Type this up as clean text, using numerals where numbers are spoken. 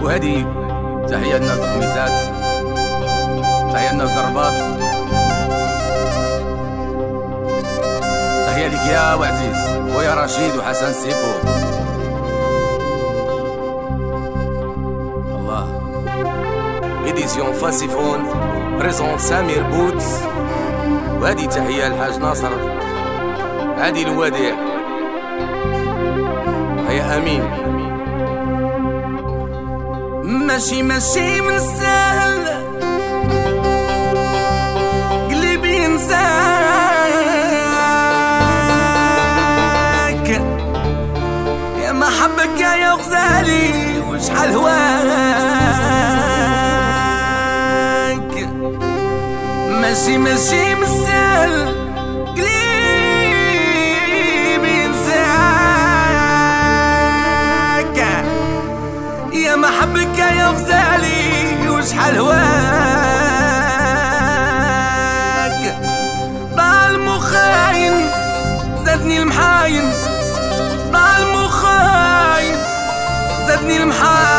وهذه تحية الناس الخميسات، تحية الناس الرباط، تحية ليك يا وعزيز خويا رشيد وحسن سيبو. الله إديسيون فاسيفون بريزون سمير بوتس. وهذه تحية الحاج ناصر هادي الوديع. هيا امين. ماشي من السهل قلبي ينساك، يا ما حبك يا غزالي وشحال هواك. ماشي من السهل قلبي ينساك، يا ما حبك يا غزالي وشحال هواك. ضاع المخاين زادني المحاين، ضاع المخاين زادني المحاين.